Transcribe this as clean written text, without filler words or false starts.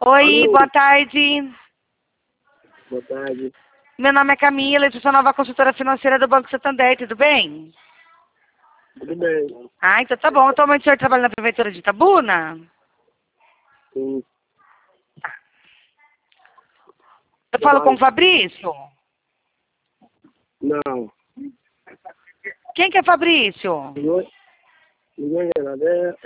Oi, Alô? boa tarde. Boa tarde. Meu nome é Camila, eu sou a nova consultora financeira do Banco Santander, tudo bem? Tudo bem? Ah, então tá bom. Atualmente o senhor trabalha na Prefeitura de Itabuna? Sim. Eu falo com o Fabrício? Não. Quem que é Fabrício? Ninguém é nada.